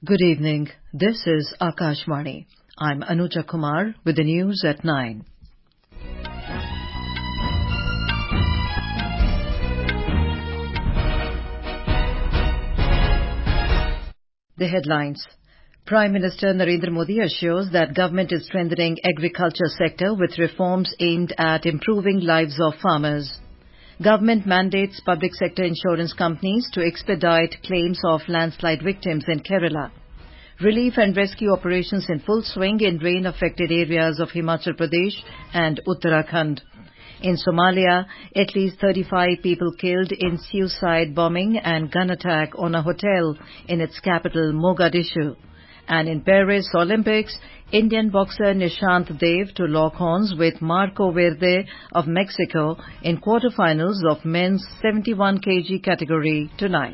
Good evening. This is Akashvani. I'm Anuja Kumar with the news at 9. The headlines. Prime Minister Narendra Modi assures that government is strengthening agriculture sector with reforms aimed at improving lives of farmers. Government mandates public sector insurance companies to expedite claims of landslide victims in Kerala. Relief and rescue operations in full swing in rain-affected areas of Himachal Pradesh and Uttarakhand. In Somalia, at least 35 people killed in suicide bombing and gun attack on a hotel in its capital, Mogadishu. And in Paris Olympics, Indian boxer Nishant Dev to lock horns with Marco Verde of Mexico in quarterfinals of men's 71 kg category tonight.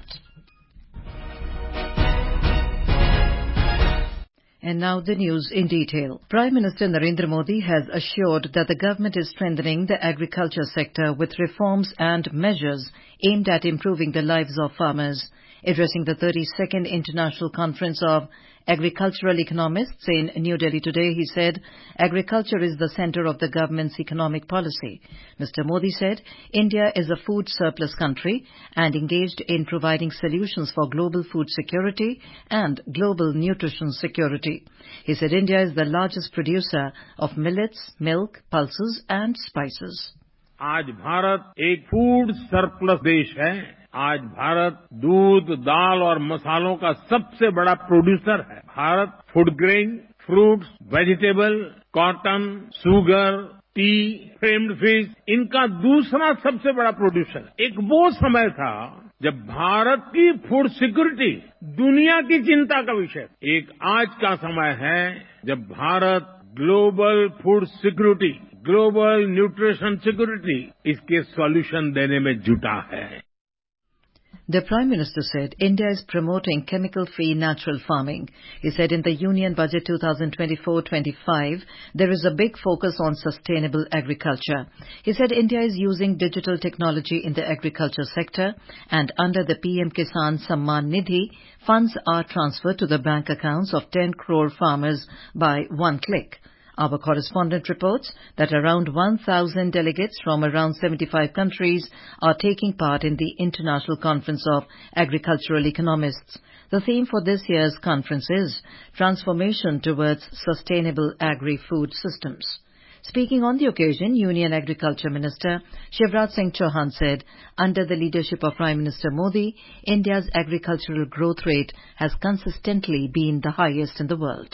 And now the news in detail. Prime Minister Narendra Modi has assured that the government is strengthening the agriculture sector with reforms and measures aimed at improving the lives of farmers. Addressing the 32nd International Conference of Agricultural Economists in New Delhi today, he said, agriculture is the center of the government's economic policy. Mr. Modi said, India is a food surplus country and engaged in providing solutions for global food security and global nutrition security. He said India is the largest producer of millets, milk, pulses and spices. आज भारत एक food surplus देश है। आज भारत दूध, दाल और मसालों का सबसे बड़ा प्रोड्यूसर है। Bharat food grain, fruits, vegetable, cotton, sugar, tea, farmed fish, इनका दूसरा सबसे बड़ा प्रोड्यूसर है। एक वो समय था जब भारत की फूड सिक्योरिटी दुनिया की चिंता का विषय। एक आज का समय है जब Bharat global food security, global nutrition security, इसके सॉल्यूशन देने में जुटा है। The Prime Minister said India is promoting chemical-free natural farming. He said in the Union Budget 2024-25, there is a big focus on sustainable agriculture. He said India is using digital technology in the agriculture sector, and under the PM Kisan Samman Nidhi, funds are transferred to the bank accounts of 10 crore farmers by one click. Our correspondent reports that around 1,000 delegates from around 75 countries are taking part in the International Conference of Agricultural Economists. The theme for this year's conference is Transformation Towards Sustainable Agri-Food Systems. Speaking on the occasion, Union Agriculture Minister Shivraj Singh Chauhan said, under the leadership of Prime Minister Modi, India's agricultural growth rate has consistently been the highest in the world.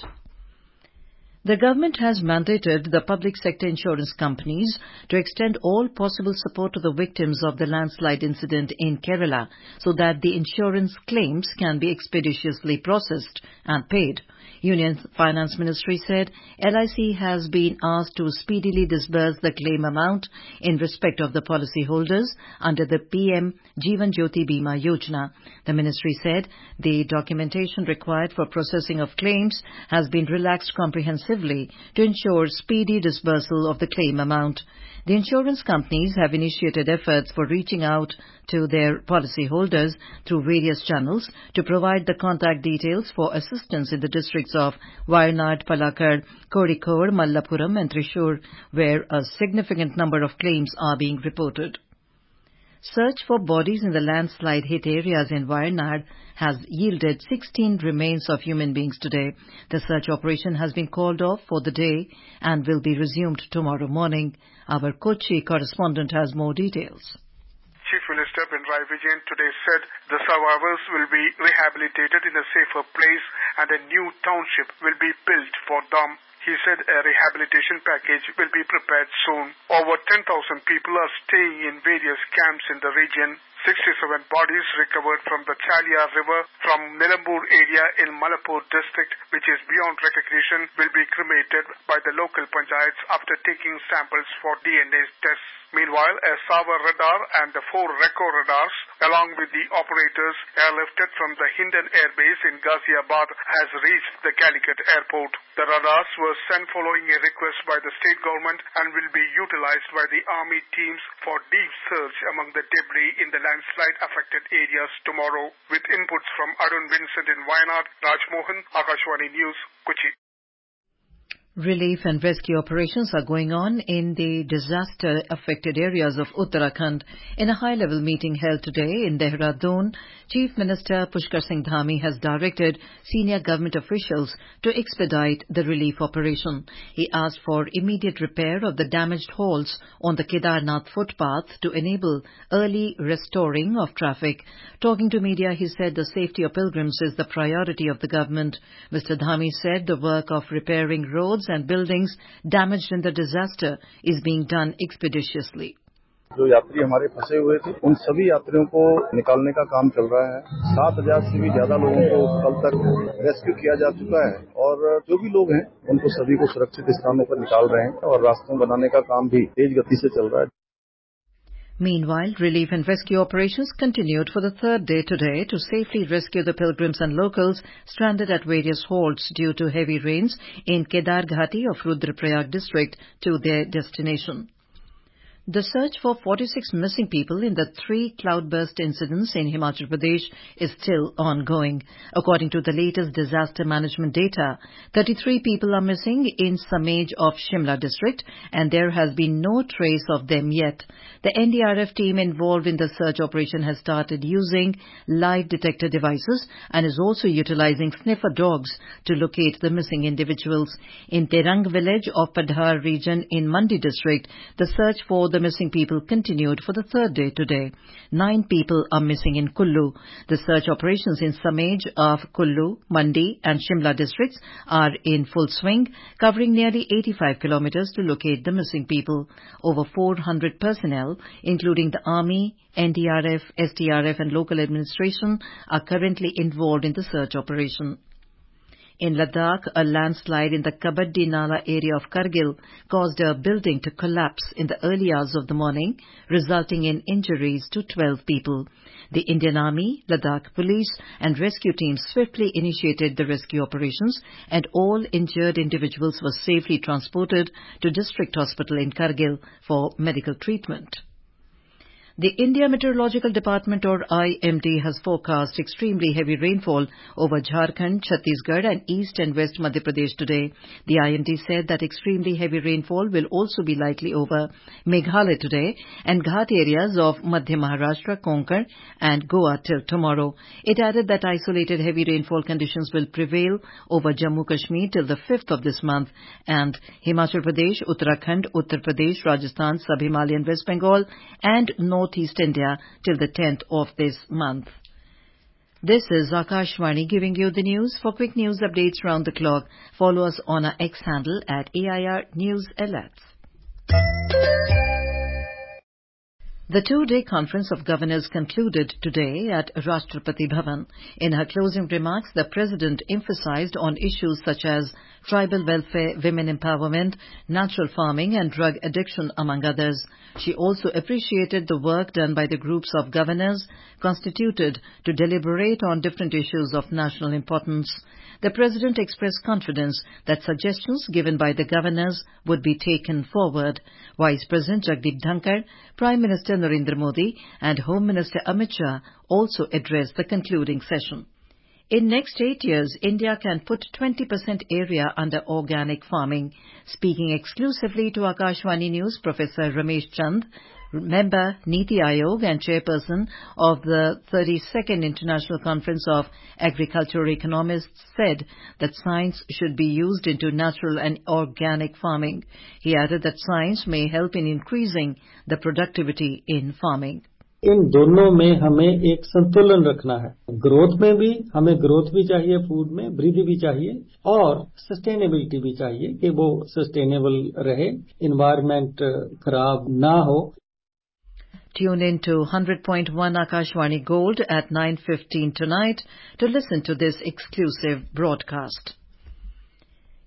The government has mandated the public sector insurance companies to extend all possible support to the victims of the landslide incident in Kerala so that the insurance claims can be expeditiously processed and paid. Union Finance Ministry said LIC has been asked to speedily disburse the claim amount in respect of the policyholders under the PM Jeevan Jyoti Bima Yojana. The ministry said the documentation required for processing of claims has been relaxed comprehensively to ensure speedy disbursal of the claim amount. The insurance companies have initiated efforts for reaching out to their policyholders through various channels to provide the contact details for assistance in the districts of Wayanad, Palakkad, Kozhikode, Malappuram and Thrissur, where a significant number of claims are being reported. Search for bodies in the landslide-hit areas in Wayanad has yielded 16 remains of human beings today. The search operation has been called off for the day and will be resumed tomorrow morning. Our Kochi correspondent has more details. Chief Minister Pinarayi Vijayan today said the survivors will be rehabilitated in a safer place and a new township will be built for them. He said a rehabilitation package will be prepared soon. Over 10,000 people are staying in various camps in the region. 67 bodies recovered from the Chalia River from Nilambur area in Malapur district, which is beyond recognition, will be cremated by the local panchayats after taking samples for DNA tests. Meanwhile, a SAVA radar and the 4 RECO radars, along with the operators airlifted from the Hindon Air Base in Ghaziabad, has reached the Calicut airport. The radars were sent following a request by the state government and will be utilized by the army teams for deep search among the debris in the landslide-affected areas tomorrow. With inputs from Arun Vincent in Wayanad, Raj Mohan, Akashwani News, Kochi. Relief and rescue operations are going on in the disaster-affected areas of Uttarakhand. In a high-level meeting held today in Dehradun, Chief Minister Pushkar Singh Dhami has directed senior government officials to expedite the relief operation. He asked for immediate repair of the damaged halls on the Kedarnath footpath to enable early restoring of traffic. Talking to media, he said the safety of pilgrims is the priority of the government. Mr. Dhami said the work of repairing roads and buildings damaged in the disaster is being done expeditiously. जो यात्री हमारे फंसे हुए थे उन सभी यात्रियों को निकालने का काम चल रहा है। 7,000 से भी ज्यादा लोगों को कल तक रेस्क्यू किया जा चुका है और जो भी लोग हैं उनको सभी को सुरक्षित स्थानों पर निकाल रहे हैं और रास्ते बनाने का काम भी तेज गति से चल रहा है। Meanwhile, relief and rescue operations continued for the third day today to safely rescue the pilgrims and locals stranded at various halts due to heavy rains in Kedar Ghati of Rudraprayag district to their destination. The search for 46 missing people in the 3 cloudburst incidents in Himachal Pradesh is still ongoing. According to the latest disaster management data, 33 people are missing in Samej of Shimla district and there has been no trace of them yet. The NDRF team involved in the search operation has started using live detector devices and is also utilizing sniffer dogs to locate the missing individuals. In Terang village of Padhar region in Mandi district, the search for the missing people continued for the third day today. 9 people are missing in Kullu. The search operations in Samej of Kullu, Mandi and Shimla districts are in full swing, covering nearly 85 kilometers to locate the missing people. Over 400 personnel, including the Army, NDRF, SDRF and local administration, are currently involved in the search operation. In Ladakh, a landslide in the Kabaddi Nala area of Kargil caused a building to collapse in the early hours of the morning, resulting in injuries to 12 people. The Indian Army, Ladakh Police and rescue teams swiftly initiated the rescue operations and all injured individuals were safely transported to District Hospital in Kargil for medical treatment. The India Meteorological Department or IMD has forecast extremely heavy rainfall over Jharkhand, Chhattisgarh and East and West Madhya Pradesh today. The IMD said that extremely heavy rainfall will also be likely over Meghalaya today and Ghat areas of Madhya Maharashtra, Konkan and Goa till tomorrow. It added that isolated heavy rainfall conditions will prevail over Jammu Kashmir till the 5th of this month and Himachal Pradesh, Uttarakhand, Uttar Pradesh, Rajasthan, Sub-Himalayan West Bengal and Northeast India till the 10th of this month. This is Akashwani giving you the news. For quick news updates round the clock, follow us on our X handle at AIR News Alerts. The 2-day conference of governors concluded today at Rashtrapati Bhavan. In her closing remarks, the President emphasized on issues such as tribal welfare, women empowerment, natural farming and drug addiction, among others. She also appreciated the work done by the groups of governors constituted to deliberate on different issues of national importance. The President expressed confidence that suggestions given by the governors would be taken forward. Vice President Jagdeep Dhankar, Prime Minister Narendra Modi and Home Minister Amit Shah also addressed the concluding session. In next 8 years, India can put 20% area under organic farming. Speaking exclusively to Akashwani News, Professor Ramesh Chand, member Niti Aayog and chairperson of the 32nd International Conference of Agricultural Economists, said that science should be used into natural and organic farming. He added that science may help in increasing the productivity in farming. इन दोनों में हमें एक संतुलन रखना है। Growth में भी हमें ग्रोथ भी चाहिए, फूड में वृद्धि भी चाहिए और सस्टेनेबिलिटी भी चाहिए कि वो सस्टेनेबल रहे, एनवायरनमेंट खराब ना हो। Tune in to 100.1 Akashwani Gold at 9:15 tonight to listen to this exclusive broadcast.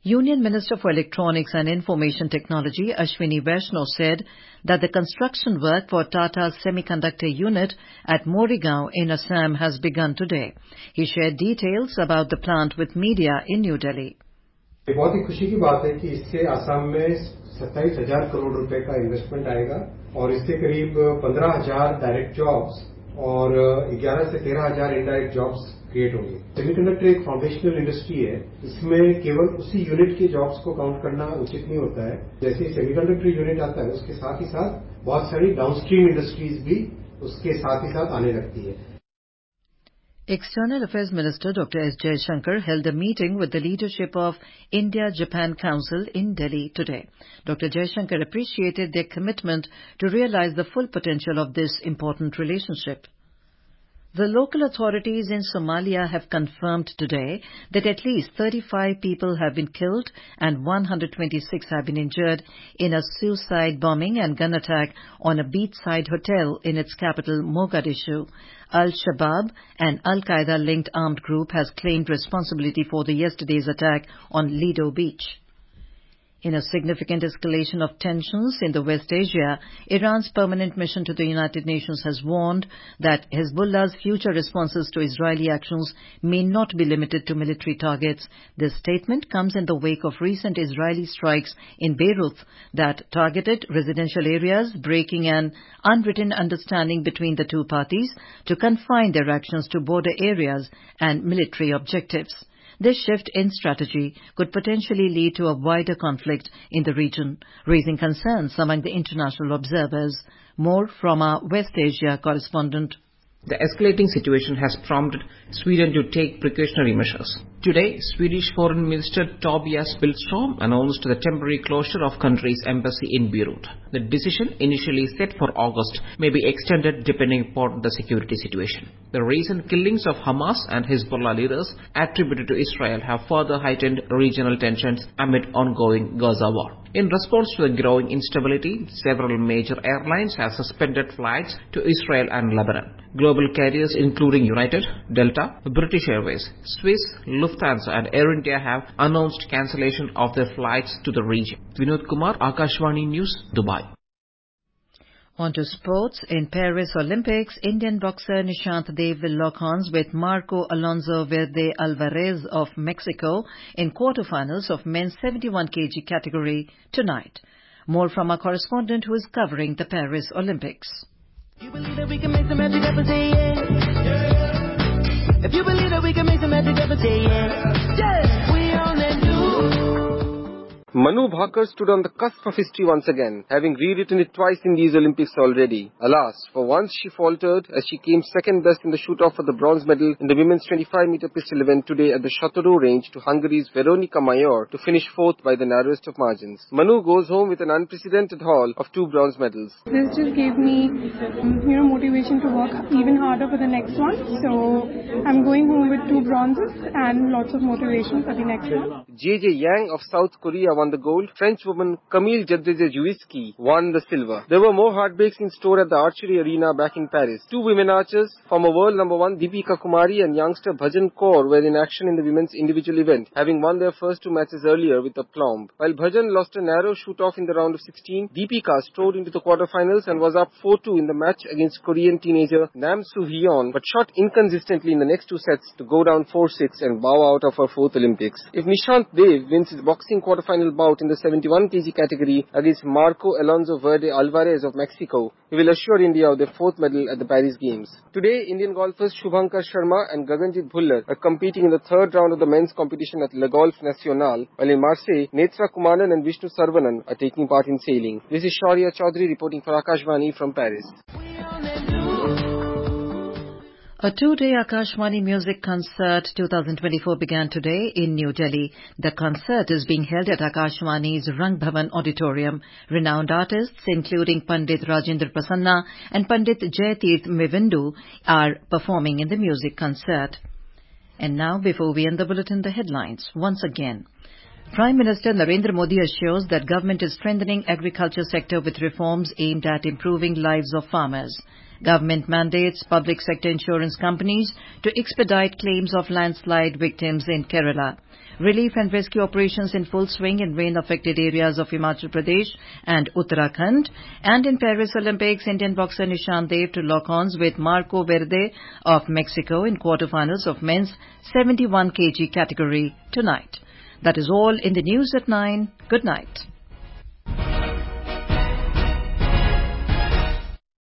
Union Minister for Electronics and Information Technology Ashwini Vaishnaw said that the construction work for Tata's semiconductor unit at Morigaon in Assam has begun today. He shared details about the plant with media in New Delhi. बहुत ही खुशी की बात है कि इससे असम में 27,000 करोड़ रुपए का इन्वेस्टमेंट आएगा और इससे करीब 15,000 डायरेक्ट जॉब्स और 11 से 13,000 इनडायरेक्ट जॉब्स क्रिएट होंगे। सेमीकंडक्टर एक फाउंडेशनल इंडस्ट्री है, इसमें केवल उसी यूनिट के जॉब्स को काउंट करना उचित नहीं होता है। जैसे ही सेमीकंडक्टर यूनिट आता है उसके साथ ही साथ बहुत सारी डाउनस्ट्रीम इंडस्ट्रीज भी उसके साथ ही साथ आने लगती है। External Affairs Minister Dr. S. Jaishankar held a meeting with the leadership of India-Japan Council in Delhi today. Dr. Jaishankar appreciated their commitment to realize the full potential of this important relationship. The local authorities in Somalia have confirmed today that at least 35 people have been killed and 126 have been injured in a suicide bombing and gun attack on a beachside hotel in its capital Mogadishu. Al-Shabaab, an Al-Qaeda-linked armed group, has claimed responsibility for the yesterday's attack on Lido Beach. In a significant escalation of tensions in the West Asia, Iran's permanent mission to the United Nations has warned that Hezbollah's future responses to Israeli actions may not be limited to military targets. This statement comes in the wake of recent Israeli strikes in Beirut that targeted residential areas, breaking an unwritten understanding between the two parties to confine their actions to border areas and military objectives. This shift in strategy could potentially lead to a wider conflict in the region, raising concerns among the international observers. More from our West Asia correspondent. The escalating situation has prompted Sweden to take precautionary measures. Today, Swedish Foreign Minister Tobias Billström announced the temporary closure of country's embassy in Beirut. The decision, initially set for August, may be extended depending upon the security situation. The recent killings of Hamas and Hezbollah leaders attributed to Israel have further heightened regional tensions amid ongoing Gaza war. In response to the growing instability, several major airlines have suspended flights to Israel and Lebanon. Global carriers including United, Delta, British Airways, Swiss, Lufthansa and Air India have announced cancellation of their flights to the region. Vinod Kumar, Akashvani News, Dubai. On to sports. In Paris Olympics, Indian boxer Nishant Dev will lock horns with Marco Alonso Verde Alvarez of Mexico in quarterfinals of men's 71 kg category tonight. More from our correspondent who is covering the Paris Olympics. You believe that we can make the magic happen, say yeah. If you believe that we can make the magic happen, say yeah. Yeah, we on that new. Manu Bhaker stood on the cusp of history once again, having rewritten it twice in these Olympics already. Alas, for once she faltered as she came second best in the shoot-off for the bronze medal in the women's 25-meter pistol event today at the Châteauroux range to Hungary's Veronika Major to finish fourth by the narrowest of margins. Manu goes home with an unprecedented haul of 2 bronze medals. This just gave me, motivation to work even harder for the next one. So I'm going home with 2 bronzes and lots of motivation for the next one. JJ Yang of South Korea won the gold. French woman Camille Jadreze-Juiski won the silver. There were more heartbreaks in store at the archery arena back in Paris. 2 women archers, former world number 1 Deepika Kumari and youngster Bhajan Kaur were in action in the women's individual event, having won their first 2 matches earlier with aplomb. While Bhajan lost a narrow shoot-off in the round of 16, Deepika strode into the quarterfinals and was up 4-2 in the match against Korean teenager Nam Soo-hyun, but shot inconsistently in the next 2 sets to go down 4-6 and bow out of her 4th Olympics. If Nishant Dev wins his boxing quarterfinal bout in the 71 kg category against Marco Alonso Verde Alvarez of Mexico, he will assure India of their 4th medal at the Paris Games. Today, Indian golfers Shubhankar Sharma and Gaganjit Bhullar are competing in the 3rd round of the men's competition at Le Golf National, while in Marseille, Netra Kumaran and Vishnu Sarvanan are taking part in sailing. This is Shaurya Chaudhary reporting for Akashvani from Paris. A 2-day Akashvani Music Concert 2024 began today in New Delhi. The concert is being held at Akashvani's Rang Bhavan Auditorium. Renowned artists, including Pandit Rajendra Prasanna and Pandit Jaitirth Mevindu, are performing in the music concert. And now, before we end the bulletin, the headlines once again. Prime Minister Narendra Modi assures that government is strengthening agriculture sector with reforms aimed at improving lives of farmers. Government mandates public sector insurance companies to expedite claims of landslide victims in Kerala. Relief and rescue operations in full swing in rain-affected areas of Himachal Pradesh and Uttarakhand. And in Paris Olympics, Indian boxer Nishant Dev to lock horns with Marco Verde of Mexico in quarterfinals of men's 71 kg category tonight. That is all in the news at 9. Good night.